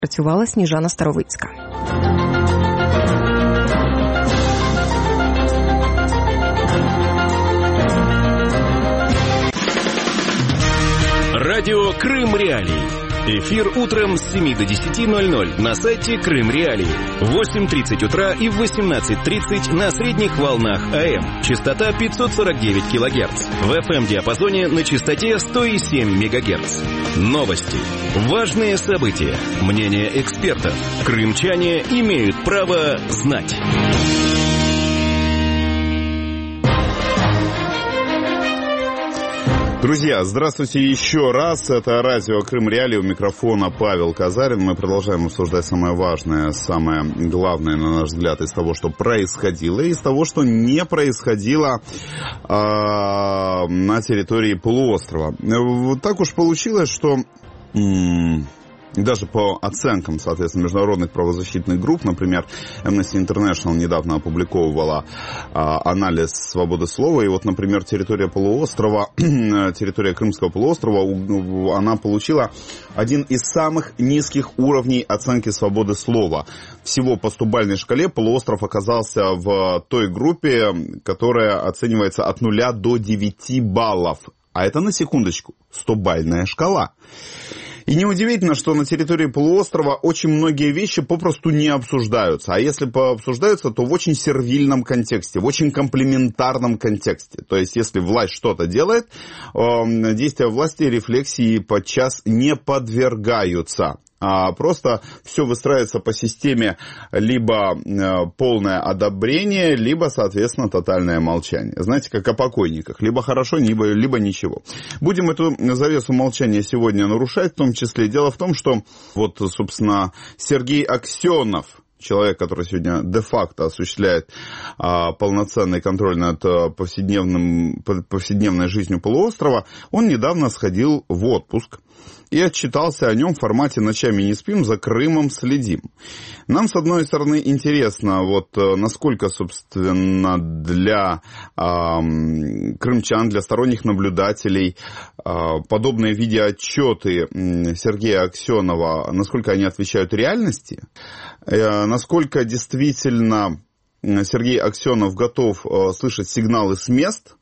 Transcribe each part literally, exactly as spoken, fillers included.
Працювала Сніжана Старовицька. Радио «Крым Реалии». Эфир утром с семи до десяти ноль-ноль на сайте Крым Реалии. В восемь тридцать утра и в восемнадцать тридцать на средних волнах АМ. Частота пятьсот сорок девять килогерц. В эф эм-диапазоне на частоте сто семь мегагерц. Новости. Важные события. Мнения экспертов. Крымчане имеют право знать. Друзья, здравствуйте еще раз. Это радио «Крым Реалии», у микрофона Павел Казарин. Мы продолжаем обсуждать самое важное, самое главное, на наш взгляд, из того, что происходило, и из того, что не происходило э, на территории полуострова. Вот так уж получилось, что... М- Даже по оценкам, соответственно, международных правозащитных групп, например, Amnesty International недавно опубликовывала а, анализ свободы слова, и вот, например, территория полуострова, территория Крымского полуострова, она получила один из самых низких уровней оценки свободы слова. Всего по стобальной шкале полуостров оказался в той группе, которая оценивается от нуля до девяти баллов. А это, на секундочку, стобальная шкала. И неудивительно, что на территории полуострова очень многие вещи попросту не обсуждаются. А если пообсуждаются, то в очень сервильном контексте, в очень комплементарном контексте. То есть, если власть что-то делает, действия власти рефлексии подчас не подвергаются. А просто все выстраивается по системе либо полное одобрение, либо, соответственно, тотальное молчание. Знаете, как о покойниках. Либо хорошо, либо, либо ничего. Будем эту завесу молчания сегодня нарушать, в том числе. Дело в том, что вот, собственно, Сергей Аксенов, человек, который сегодня де-факто осуществляет а, полноценный контроль над а, повседневным, повседневной жизнью полуострова, он недавно сходил в отпуск и отчитался о нем в формате «Ночами не спим, за Крымом следим». Нам, с одной стороны, интересно, вот насколько, собственно, для э, крымчан, для сторонних наблюдателей э, подобные видеоотчеты Сергея Аксенова, насколько они отвечают реальности, э, насколько действительно Сергей Аксенов готов э, слышать сигналы с мест,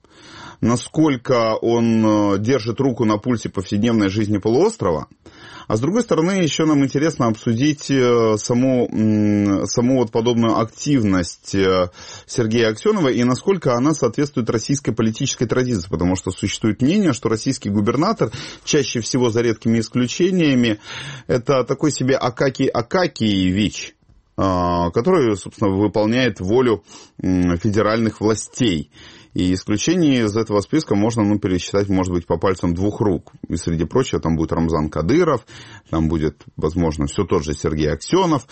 насколько он держит руку на пульсе повседневной жизни полуострова. А с другой стороны, еще нам интересно обсудить саму, саму вот подобную активность Сергея Аксенова и насколько она соответствует российской политической традиции. Потому что существует мнение, что российский губернатор, чаще всего за редкими исключениями, это такой себе Акакий Акакиевич, который, собственно, выполняет волю федеральных властей. И исключений из этого списка можно, ну, пересчитать, может быть, по пальцам двух рук. И, среди прочего, там будет Рамзан Кадыров, там будет, возможно, все тот же Сергей Аксенов.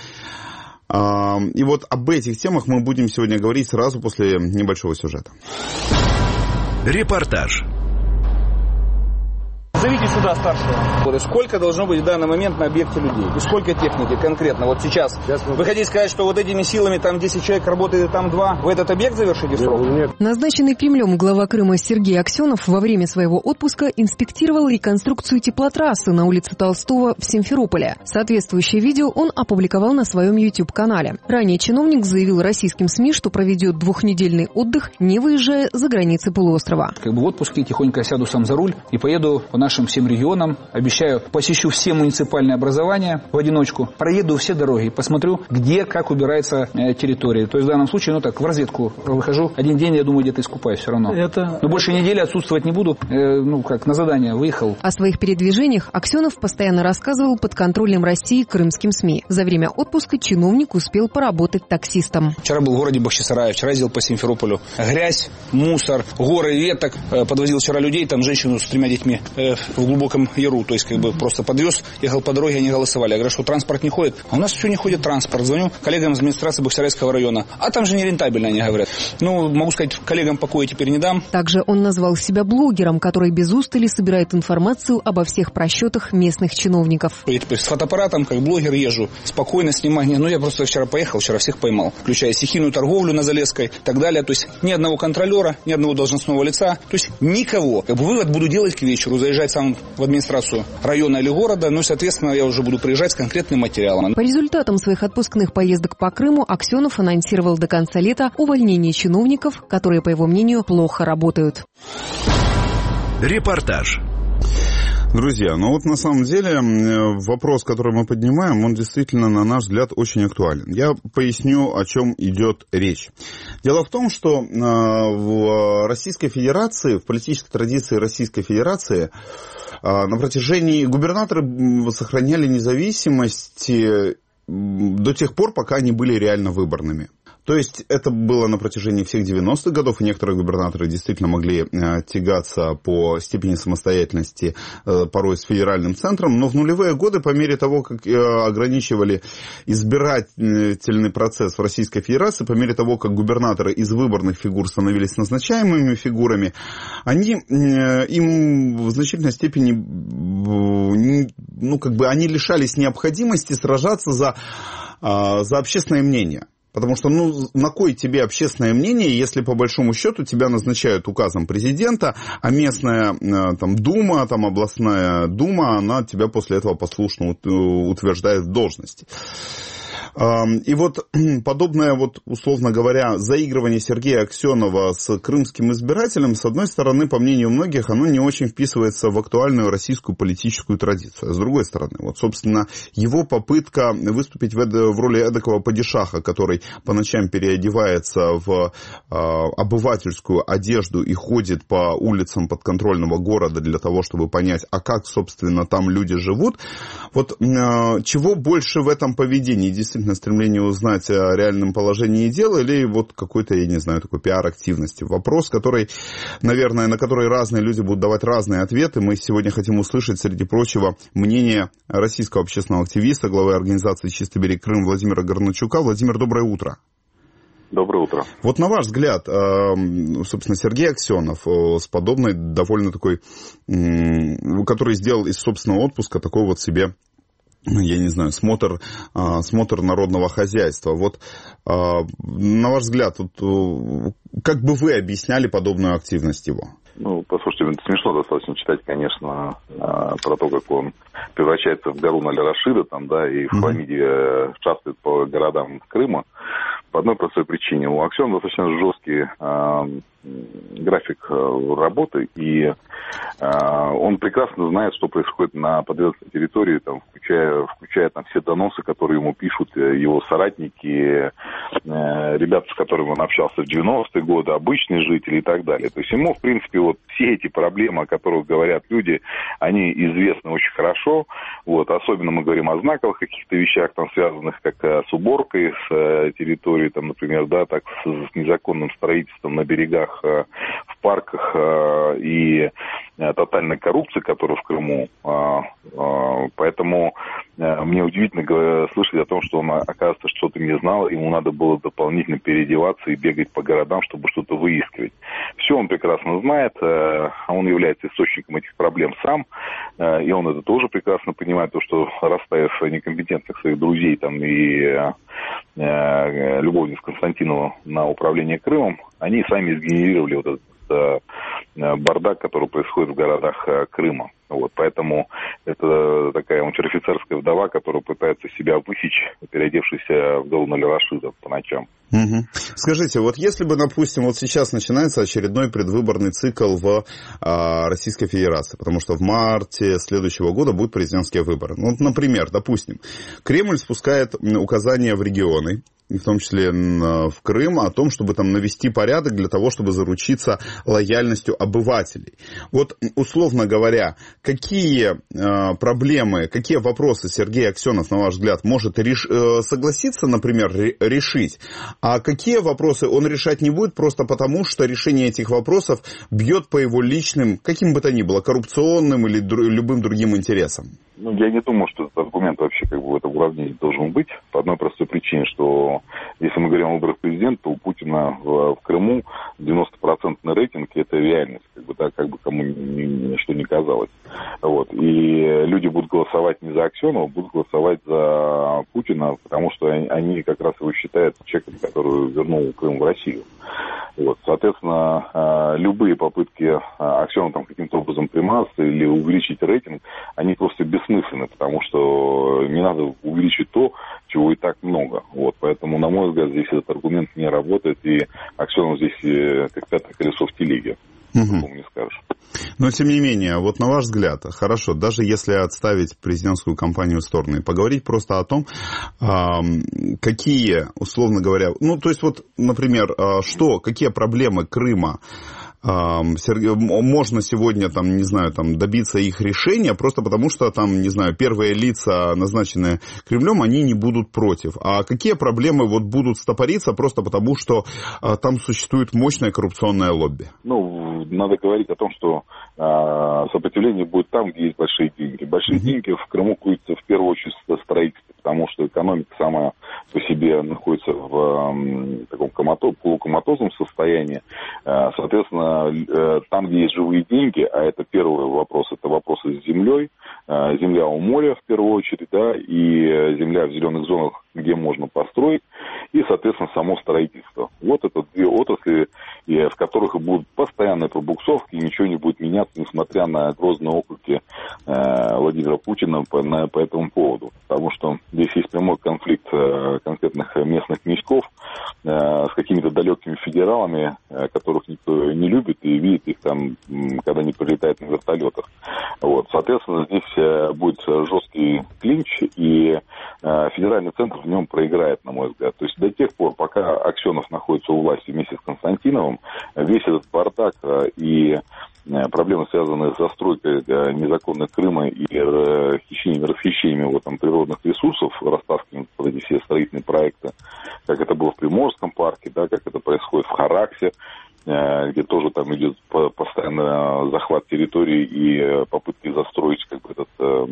И вот об этих темах мы будем сегодня говорить сразу после небольшого сюжета. Репортаж. Зовите сюда старшего. Сколько должно быть в данный момент на объекте людей? И сколько техники конкретно? Вот сейчас. сейчас вы хотите сказать, что вот этими силами там десять человек работает, и там два? Вы этот объект завершите срок? Нет. Назначенный Кремлем глава Крыма Сергей Аксенов во время своего отпуска инспектировал реконструкцию теплотрассы на улице Толстого в Симферополе. Соответствующее видео он опубликовал на своем YouTube-канале. Ранее чиновник заявил российским СМИ, что проведет двухнедельный отдых, не выезжая за границы полуострова. Как бы в отпуске тихонько сяду сам за руль и поеду по нашим всем регионам. Обещаю, посещу все муниципальные образования в одиночку, проеду все дороги, посмотрю, где, как убирается э, территория. То есть в данном случае, ну так, в разведку выхожу. Один день, я думаю, где-то искупаюсь все равно. Это... Но больше недели отсутствовать не буду. Э, ну, как, на задание выехал. О своих передвижениях Аксенов постоянно рассказывал под контролем России крымским СМИ. За время отпуска чиновник успел поработать таксистом. Вчера был в городе Бахчисарае, вчера ездил по Симферополю. Грязь, мусор, горы веток. Э, подвозил вчера людей, там женщину с тремя детьми. Э, в глубоком яру, то есть как бы просто подвез, ехал по дороге, они голосовали. Я говорю, что транспорт не ходит. А у нас все не ходит транспорт. Звоню коллегам из администрации Бахчисарайского района. А там же нерентабельно, они говорят. Ну, могу сказать, коллегам покоя теперь не дам. Также он назвал себя блогером, который без устали собирает информацию обо всех просчетах местных чиновников. Я теперь с фотоаппаратом, как блогер, езжу. Спокойно снимаю. Ну, я просто вчера поехал, вчера всех поймал. Включая стихийную торговлю на Залесской и так далее. То есть ни одного контролера, ни одного должностного лица. То есть никого. Как бы вывод буду делать к вечеру. Заезжать сам в администрацию района или города, ну и, соответственно, я уже буду приезжать с конкретным материалом. По результатам своих отпускных поездок по Крыму Аксенов анонсировал до конца лета увольнение чиновников, которые, по его мнению, плохо работают. Репортаж. Друзья, ну вот на самом деле вопрос, который мы поднимаем, он действительно, на наш взгляд, очень актуален. Я поясню, о чем идет речь. Дело в том, что в Российской Федерации, в политической традиции Российской Федерации на протяжении губернаторы сохраняли независимость до тех пор, пока они были реально выборными. То есть это было на протяжении всех девяностых годов, и некоторые губернаторы действительно могли э, тягаться по степени самостоятельности э, порой с федеральным центром, но в нулевые годы, по мере того, как э, ограничивали избирательный процесс в Российской Федерации, по мере того, как губернаторы из выборных фигур становились назначаемыми фигурами, они, э, им в значительной степени, э, ну, как бы, они лишались необходимости сражаться за, э, за общественное мнение. Потому что, ну, на кой тебе общественное мнение, если по большому счету тебя назначают указом президента, а местная там дума, там областная дума, она тебя после этого послушно утверждает в должности. И вот подобное, вот, условно говоря, заигрывание Сергея Аксенова с крымским избирателем, с одной стороны, по мнению многих, оно не очень вписывается в актуальную российскую политическую традицию. А с другой стороны, вот, собственно, его попытка выступить в, в роли эдакого падишаха, который по ночам переодевается в э, обывательскую одежду и ходит по улицам подконтрольного города для того, чтобы понять, а как, собственно, там люди живут. Вот э, чего больше в этом поведении? Действительно, стремление узнать о реальном положении дела или вот какой-то, я не знаю, такой пиар-активности. Вопрос, который, наверное, на который разные люди будут давать разные ответы. Мы сегодня хотим услышать, среди прочего, мнение российского общественного активиста, главы организации «Чистый берег Крым» Владимира Горначука. Владимир, доброе утро. Доброе утро. Вот на ваш взгляд, собственно, Сергей Аксенов с подобной довольно такой, который сделал из собственного отпуска такой вот себе, я не знаю, смотр, смотр народного хозяйства. Вот на ваш взгляд, вот, как бы вы объясняли подобную активность его? Ну, послушайте, это смешно достаточно читать, конечно, про то, как он превращается в Гаруна аль-Рашида, там, да, и в хламиде шастает по городам Крыма. По одной простой причине. У Аксенова достаточно жесткий э, график работы, и э, он прекрасно знает, что происходит на подведомственной территории, там, включая, включая там, все доносы, которые ему пишут его соратники, э, ребята, с которыми он общался в девяностые годы, обычные жители и так далее. То есть ему, в принципе, вот все эти проблемы, о которых говорят люди, они известны очень хорошо. Вот, особенно мы говорим о знаковых каких-то вещах, там, связанных как с уборкой, с э, территорией, там, например, да, так с, с незаконным строительством на берегах, э, в парках э, и э, тотальной коррупции, которая в Крыму. Э, э, поэтому э, мне удивительно говоря, слышать о том, что он, оказывается, что-то не знал, ему надо было дополнительно переодеваться и бегать по городам, чтобы что-то выискивать. Все он прекрасно знает, э, он является источником этих проблем сам, э, и он это тоже прекрасно понимает, то, что расставив некомпетентных своих друзей там и э, любовниц Константинова на управление Крымом, они сами сгенерировали вот этот э, бардак, который происходит в городах э, Крыма. Вот, поэтому это такая унтер-офицерская вдова, которая пытается себя высечь, переодевшись в Гаруна аль-Рашида по ночам. Угу. Скажите, вот если бы, допустим, вот сейчас начинается очередной предвыборный цикл в а, Российской Федерации, потому что в марте следующего года будут президентские выборы. Ну, вот, например, допустим, Кремль спускает указания в регионы, в том числе в Крым, о том, чтобы там навести порядок для того, чтобы заручиться лояльностью обывателей. Вот, условно говоря, какие э, проблемы, какие вопросы Сергей Аксенов, на ваш взгляд, может реш... э, согласиться, например, ре- решить, а какие вопросы он решать не будет просто потому, что решение этих вопросов бьет по его личным, каким бы то ни было, коррупционным или дру... любым другим интересам? Ну, я не думаю, что этот аргумент вообще как бы в этом уравнении должен быть. По одной простой причине, что если мы говорим о выборах президента, то у Путина в, в Крыму девяносто процентов рейтинг – это реальность, как бы, да, как бы кому ни, ни, что ни казалось. Вот. И люди будут голосовать не за Аксенова, будут голосовать за Путина, потому что они как раз его считают человеком, который вернул Крым в Россию. Вот. Соответственно, любые попытки Аксенова там каким-то образом примазаться или увеличить рейтинг, они просто бессмысленны, потому что не надо увеличить то, чего и так много. Вот. Поэтому, на мой взгляд, здесь этот аргумент не работает, и Аксенов здесь как пятое колесо в телеге. Угу. Не скажешь. Но, тем не менее, вот на ваш взгляд, хорошо, даже если отставить президентскую кампанию в сторону и поговорить просто о том, какие, условно говоря, ну, то есть вот, например, что, какие проблемы Крыма можно сегодня, там, не знаю, там, добиться их решения, просто потому что, там, не знаю, первые лица, назначенные Кремлем, они не будут против. А какие проблемы вот будут стопориться просто потому, что а, там существует мощное коррупционное лобби? Ну, надо говорить о том, что а, сопротивление будет там, где есть большие деньги. Большие mm-hmm. деньги в Крыму крутятся в первую очередь в строительстве, потому что экономика сама по себе находится в а, таком комато, полукоматозном состоянии. А, соответственно, там, где есть живые деньги, а это первый вопрос, это вопросы с землей, земля у моря в первую очередь, да, и земля в зеленых зонах, где можно построить, и, соответственно, само строительство. Вот это две отрасли, в которых будут постоянные пробуксовки, и ничего не будет меняться, несмотря на грозные окрики Владимира Путина по, на, по этому поводу. Потому что здесь есть прямой конфликт конкретных местных князьков с какими-то далекими федералами, которых никто не любит и видит их там, когда они прилетают на вертолетах. Вот. Соответственно, здесь будет жесткий клинч, и федеральный центр в нем проиграет, на мой взгляд. То есть до тех пор, пока Аксенов находится у власти вместе с Константиновым, весь этот бардак и проблемы, связанные с застройкой незаконных Крыма и хищением, расхищением его там природных ресурсов, расставками под эти все строительные проекты, как это было в Приморском парке, да, как это происходит в Хараксе, где тоже там идет постоянно захват территории и попытки застроить как бы этот э,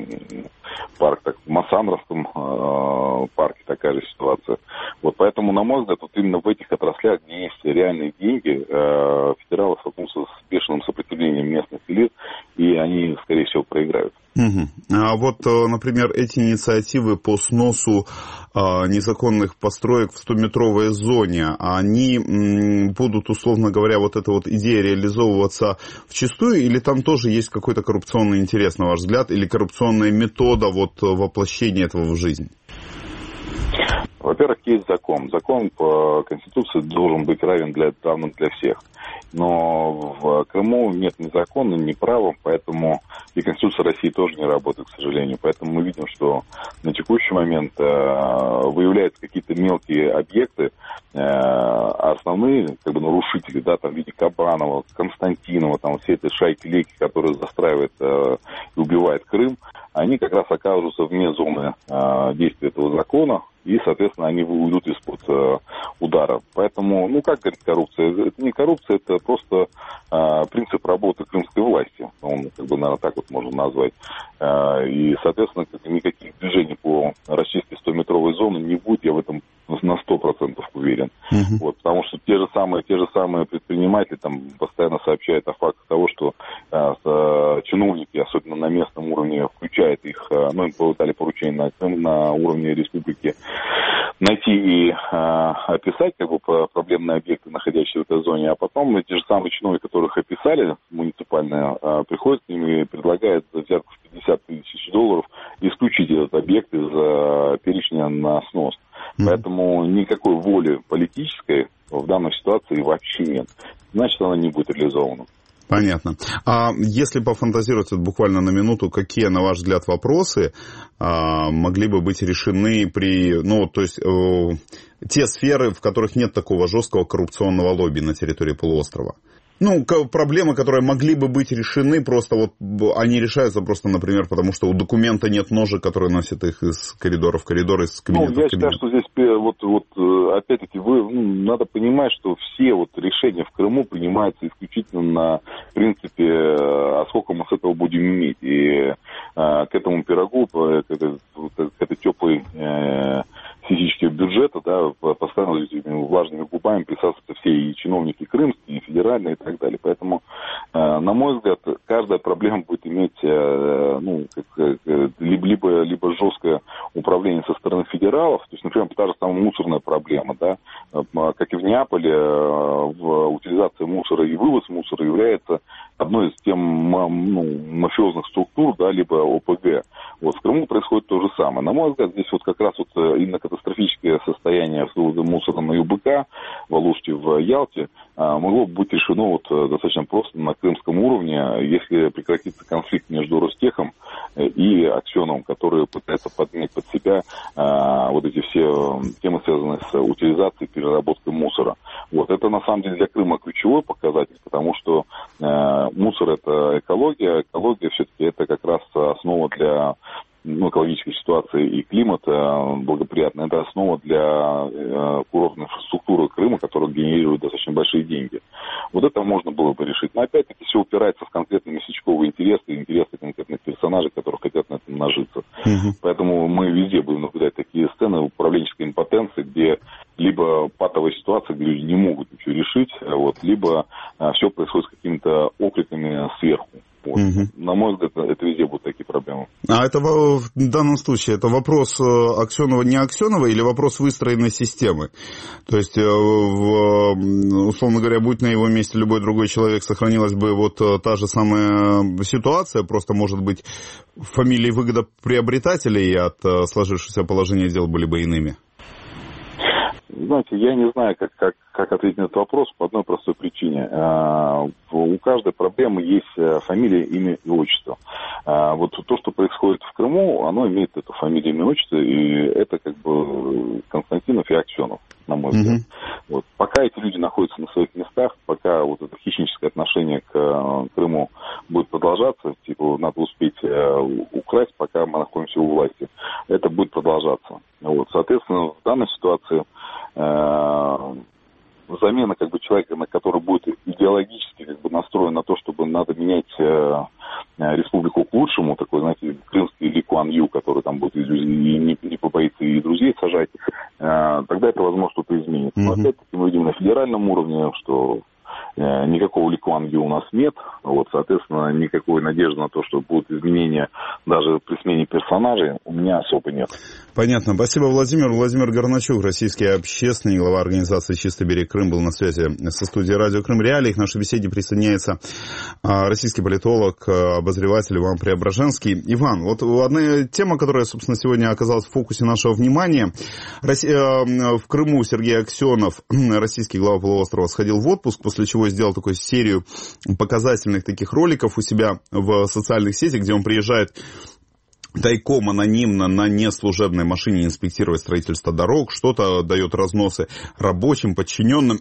парк, так, в Массандровском э, парке такая же ситуация. Вот поэтому, на мой взгляд, вот именно в этих отраслях, где есть реальные деньги, э, федералы столкнутся с бешеным сопротивлением местных элит, и они, скорее всего, проиграют. Угу. А вот, например, эти инициативы по сносу а, незаконных построек в стометровой зоне, они м, будут, условно говоря, вот эта вот идея реализовываться вчистую, или там тоже есть какой-то коррупционный интерес, на ваш взгляд, или коррупционная метода вот воплощения этого в жизнь? Во-первых, есть закон. Закон по Конституции должен быть равен для, равным для всех. Но в Крыму нет ни закона, ни права, поэтому и Конституция России тоже не работает, к сожалению. Поэтому мы видим, что на текущий момент э, выявляются какие-то мелкие объекты, э, а основные как бы, нарушители, да, там в виде Кабанова, Константинова, там все эти шайки-лейки, которые застраивают э, и убивают Крым, они как раз окажутся вне зоны э, действия этого закона, и, соответственно, они уйдут из-под э, удара. Поэтому, ну, как говорит коррупция? Это не коррупция, это просто э, принцип работы крымской власти. Он, как бы, наверное, так вот можно назвать. Э, и, соответственно, никаких движений по расчистке стометровой зоны не будет, я в этом на сто процентов уверен. Uh-huh. Вот, потому что те же самые, те же самые предприниматели там постоянно сообщают о фактах того, что э, э, чиновники, особенно на местном уровне, включают их, э, ну, им дали поручение на, на уровне республики, найти и э, описать как бы проблемные объекты, находящиеся в этой зоне, а потом те же самые чиновники, которых описали муниципальные, э, приходят к ним и предлагают за взятку в пятьдесят тысяч долларов исключить этот объект из э, перечня на снос. Mm-hmm. Поэтому никакой воли политической в данной ситуации вообще нет. Значит, она не будет реализована. Понятно. А если пофантазировать вот буквально на минуту, какие, на ваш взгляд, вопросы а, могли бы быть решены при, ну, то есть, э, те сферы, в которых нет такого жесткого коррупционного лобби на территории полуострова? Ну, проблемы, которые могли бы быть решены, просто вот они решаются просто, например, потому что у документа нет ножек, которые носят их из коридора в коридор, из кабинета ну, в кабинет. Я считаю, что здесь вот, вот опять-таки вы, ну, надо понимать, что все вот решения в Крыму принимаются исключительно на принципе, а сколько мы с этого будем иметь. И а, к этому пирогу, к этой, к этой теплой э, физического бюджета, да, постоянно этими влажными губами присасываются все и чиновники крымские, и федеральные, и так далее. Поэтому На мой взгляд, каждая проблема будет иметь ну, как, либо, либо, либо жесткое управление со стороны федералов, то есть, например, та же самая мусорная проблема, да, как и в Неаполе, в утилизации мусора и вывоз мусора является одной из тем ну, мафиозных структур, да, либо О Пэ Гэ. Вот в Крыму происходит то же самое. На мой взгляд, здесь вот как раз вот именно катастрофическое состояние с вывозом мусора на Ю Бэ Ка, в Алуште, в Ялте, могло быть решено вот достаточно просто на крымском уровне, если прекратится конфликт между Ростехом и Аксеновым, который пытается поднять под себя а, вот эти все темы, связанные с утилизацией и переработкой мусора. Вот это на самом деле для Крыма ключевой показатель, потому что а, мусор это экология, экология все-таки это как раз основа для ну, экологической ситуации и климата благоприятная, это основа для э, курортной инфраструктуры Крыма, которая генерирует достаточно большие деньги. Вот это можно было бы решить. Но опять-таки все упирается в конкретные местечковые интересы, интересы конкретных персонажей, которые хотят на этом нажиться. Угу. Поэтому мы везде будем наблюдать такие сцены управленческой импотенции, где либо патовая ситуация, где люди не могут ничего решить, вот, либо а, все происходит с какими-то окриками сверху. Вот. Угу. На мой взгляд, это везде будут такие проблемы. А это в данном случае это вопрос Аксенова, не Аксенова или вопрос выстроенной системы? То есть, в, условно говоря, будь на его месте любой другой человек, сохранилась бы вот та же самая ситуация, просто, может быть, фамилии выгодоприобретателей от сложившегося положения дел были бы иными? Знаете, я не знаю, как, как, как ответить на этот вопрос по одной простой причине. У каждой проблемы есть фамилия, имя и отчество. Вот то, что происходит в Крыму, оно имеет эту фамилию, имя и отчество, и это как бы Константинов и Аксенов, на мой взгляд. Mm-hmm. Вот. Пока эти люди находятся на своих местах, пока вот это хищническое отношение к Крыму будет продолжаться, типа надо успеть украсть, пока мы находимся у власти, это будет продолжаться. Вот. Соответственно, в данной ситуации замена как бы человека, на который будет идеологически как бы настроен на то, чтобы надо менять э, республику к лучшему, такой, знаете, крымский Ли Куан Ю, который там будет и не, не побоится и друзей сажать, э, тогда это, возможно, что-то изменится. Но опять-таки мы видим на федеральном уровне, что э, никакого Ли Куан Ю у нас нет, вот, соответственно, никакой надежды на то, что будут изменения даже при смене персонажей, у меня особо нет. Понятно. Спасибо, Владимир. Владимир Горначук, российский общественный, глава организации «Чистый берег Крым», был на связи со студией радио Крым Реалии. К нашей беседе присоединяется российский политолог, обозреватель Иван Преображенский. Иван, вот одна тема, которая, собственно, сегодня оказалась в фокусе нашего внимания. В Крыму Сергей Аксенов, российский глава полуострова, сходил в отпуск, после чего сделал такую серию показательных таких роликов у себя в социальных сетях, где он приезжает тайком, анонимно, на неслужебной машине инспектировать строительство дорог, что-то дает разносы рабочим, подчиненным.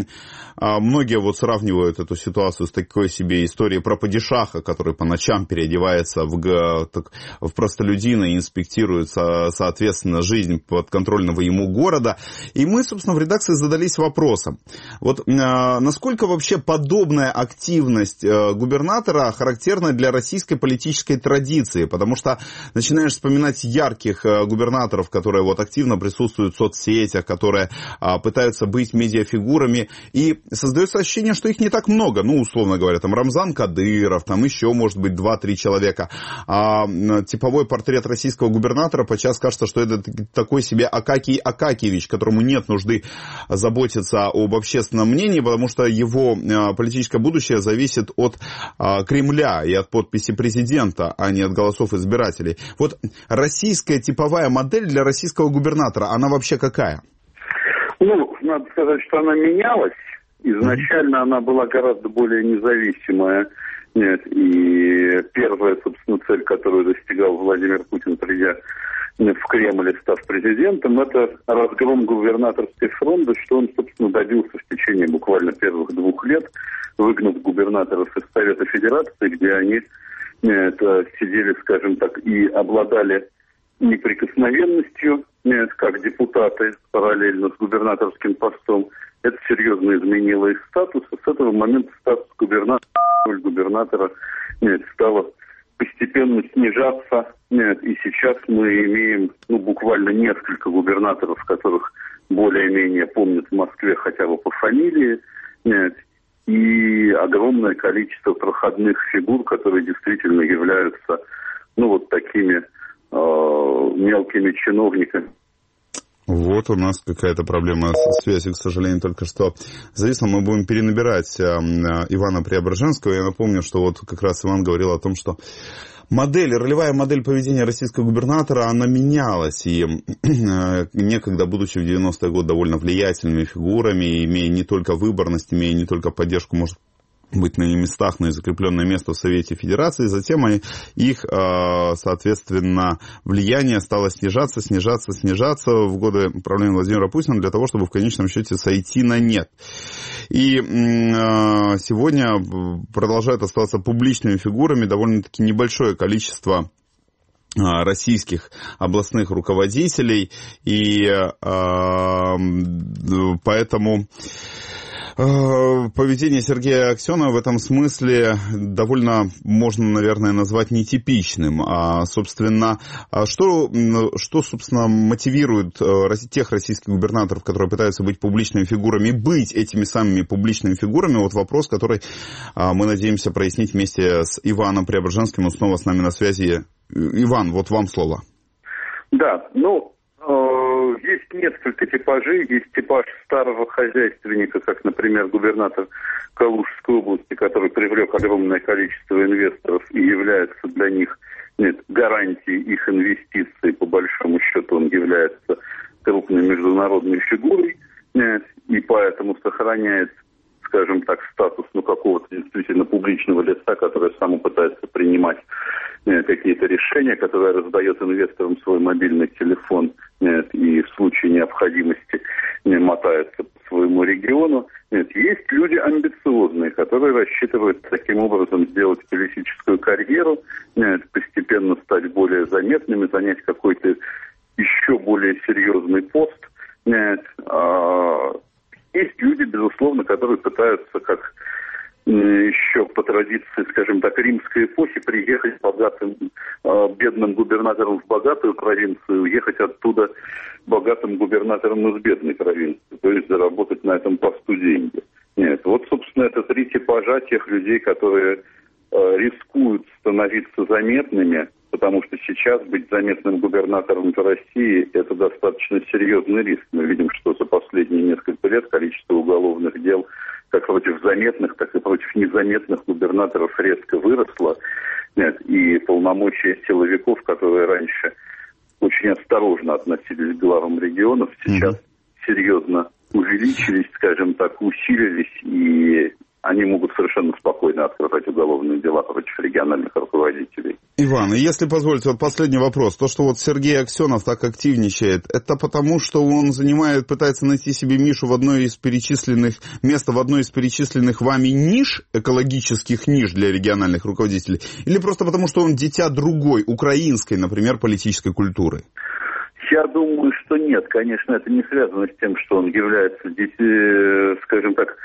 А многие вот сравнивают эту ситуацию с такой себе историей про падишаха, который по ночам переодевается в, так, в простолюдина и инспектирует, соответственно, жизнь подконтрольного ему города. И мы, собственно, в редакции задались вопросом. Вот а, насколько вообще подобная активность а, губернатора характерна для российской политической традиции? Потому что начинаешь вспоминать ярких а, губернаторов, которые вот активно присутствуют в соцсетях, которые а, пытаются быть медиафигурами, и создается ощущение, что их не так много. Ну, условно говоря, там Рамзан Кадыров, там еще, может быть, два-три человека. А типовой портрет российского губернатора подчас кажется, что это такой себе Акакий Акакиевич, которому нет нужды заботиться об общественном мнении, потому что его политическое будущее зависит от Кремля и от подписи президента, а не от голосов избирателей. Вот российская типовая модель для российского губернатора, она вообще какая? Ну, надо сказать, что она менялась. Изначально она была гораздо более независимая. Нет, и первая, собственно, цель, которую достигал Владимир Путин, придя в Кремль и став президентом, это разгром губернаторской фронты, что он, собственно, добился в течение буквально первых двух лет, выгнав губернаторов из Совета Федерации, где они нет, сидели, скажем так, и обладали неприкосновенностью, нет, как депутаты параллельно с губернаторским постом. Это серьезно изменило их статус. С этого момента статус губернатора, роль губернатора нет, стала постепенно снижаться. Нет, и сейчас мы имеем ну, буквально несколько губернаторов, которых более-менее помнят в Москве хотя бы по фамилии. Нет, и огромное количество проходных фигур, которые действительно являются, ну, вот такими э, мелкими чиновниками. Вот у нас какая-то проблема с связью, к сожалению, только что зависла. Мы будем перенабирать э, Ивана Преображенского. Я напомню, что вот как раз Иван говорил о том, что модель, ролевая модель поведения российского губернатора, она менялась. И э, некогда, будучи в девяностые годы довольно влиятельными фигурами, имея не только выборность, имея не только поддержку, может быть, на местах, но и закрепленное место в Совете Федерации. Затем их, соответственно, влияние стало снижаться, снижаться, снижаться в годы правления Владимира Путина для того, чтобы в конечном счете сойти на нет. И сегодня продолжают оставаться публичными фигурами довольно-таки небольшое количество российских областных руководителей. И поэтому поведение Сергея Аксенова в этом смысле довольно, можно, наверное, назвать нетипичным. А, собственно, что, что, собственно, мотивирует тех российских губернаторов, которые пытаются быть публичными фигурами, быть этими самыми публичными фигурами? Вот вопрос, который мы надеемся прояснить вместе с Иваном Преображенским. Он снова с нами на связи. Иван, вот вам слово. Да, ну... Есть несколько типажей. Есть типаж старого хозяйственника, как, например, губернатор Калужской области, который привлек огромное количество инвесторов и является для них, нет, гарантией их инвестиций. По большому счету он является крупной международной фигурой, нет, и поэтому сохраняет, скажем так, статус, ну, какого-то действительно публичного лица, который сам пытается принимать нет, какие-то решения, которые раздает инвесторам свой мобильный телефон, нет, и в случае необходимости не мотается по своему региону. Нет, есть люди амбициозные, которые рассчитывают таким образом сделать политическую карьеру, нет, постепенно стать более заметными, занять какой-то еще более серьезный пост. Нет, а есть люди, безусловно, которые пытаются, как еще по традиции, скажем так, римской эпохи, приехать богатым, бедным губернатором в богатую провинцию, уехать оттуда богатым губернатором из бедной провинции, то есть заработать на этом посту деньги. Нет, вот, собственно, это три типажа тех людей, которые рискуют становиться заметными, потому что сейчас быть заметным губернатором в России – это достаточно серьезный риск. Мы видим, что за последние несколько лет количество уголовных дел как против заметных, так и против незаметных губернаторов резко выросло. Нет, и полномочия силовиков, которые раньше очень осторожно относились к главам регионов, сейчас mm-hmm. серьезно увеличились, скажем так, усилились, и они могут совершенно спокойно открывать уголовные дела против региональных руководителей. Иван, если позволите, вот последний вопрос. То, что вот Сергей Аксенов так активничает, это потому, что он занимает, пытается найти себе нишу в одной из перечисленных, место в одной из перечисленных вами ниш, экологических ниш для региональных руководителей, или просто потому, что он дитя другой, украинской, например, политической культуры? Я думаю, что нет. Конечно, это не связано с тем, что он является, скажем так,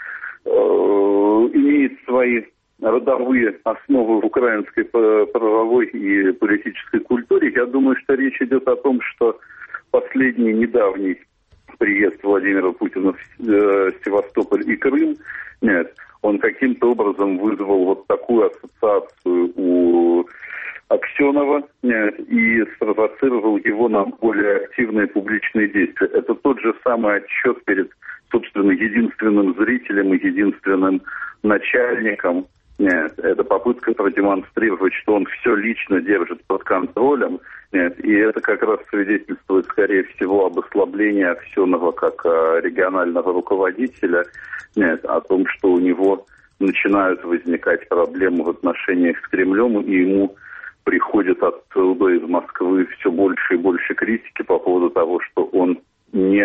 имеет свои родовые основы в украинской правовой и политической культуре. Я думаю, что речь идет о том, что последний недавний приезд Владимира Путина в Севастополь и Крым, нет, он каким-то образом вызвал вот такую ассоциацию у Аксенова, нет, и спровоцировал его на более активные публичные действия. Это тот же самый отчет перед, собственно, единственным зрителем и единственным начальником. Нет, это попытка продемонстрировать, что он все лично держит под контролем. Нет, и это как раз свидетельствует, скорее всего, об ослаблении Аксенова как регионального руководителя. Нет, о том, что у него начинают возникать проблемы в отношениях с Кремлем, и ему приходит оттуда из Москвы все больше и больше критики по поводу того, что он не,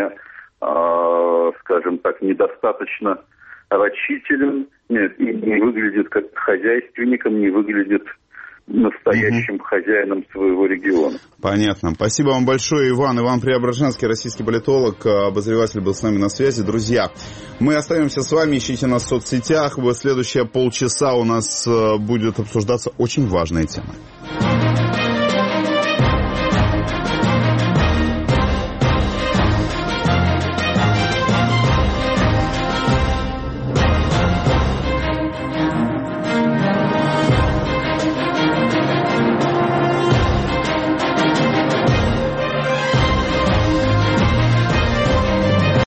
э, скажем так, недостаточно рачителен, нет, и не выглядит как хозяйственником, не выглядит настоящим угу. хозяином своего региона. Понятно. Спасибо вам большое, Иван. Иван Преображенский, российский политолог, обозреватель, был с нами на связи. Друзья, мы остаемся с вами, ищите нас в соцсетях. В следующие полчаса у нас будет обсуждаться очень важная тема.